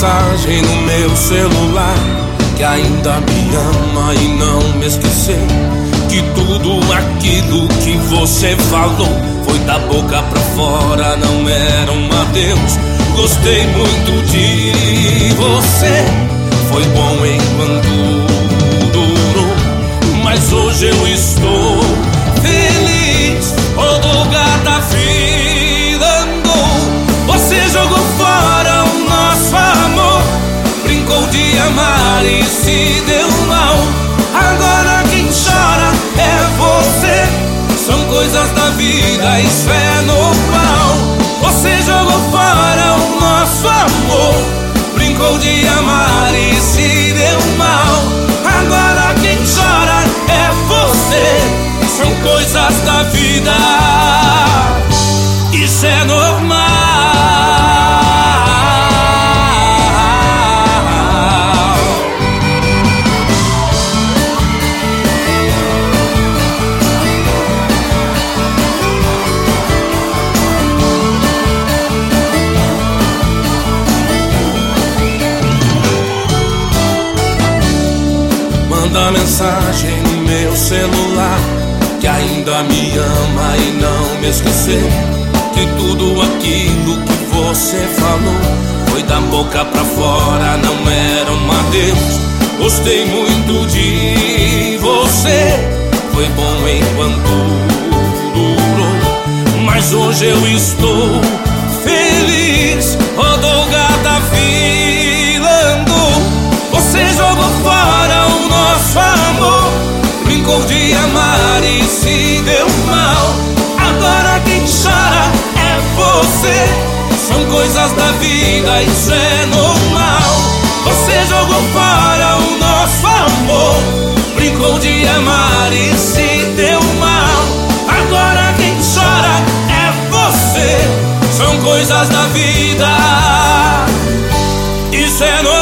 mensagem no meu celular que ainda me ama e não me esqueceu, que tudo aquilo que você falou foi da boca pra fora, não era um adeus. Gostei muito de você, foi bom enquanto durou, mas hoje eu estou feliz. O lugar da vida andou, você jogou fora o nosso amor, brincou de amar e se deu mal. Agora quem chora é você, são coisas da vida, isso é normal. Você jogou fora o nosso amor, brincou de amar e se deu mal. Agora quem chora é você, são coisas da vida, isso é normal. Manda mensagem no meu celular que ainda me ama e não me esqueceu, que tudo aquilo que você falou foi da boca pra fora, não era um adeus. Gostei muito de você, foi bom enquanto durou, mas hoje eu estou feliz. Rodou gata filando, você jogou fora o nosso amor, brincou de amar e se deu mal. Agora quem chora é você, são coisas da vida, isso é normal. Você jogou fora o nosso amor, brincou de amar e se deu mal. Agora quem chora é você, são coisas da vida, isso é normal.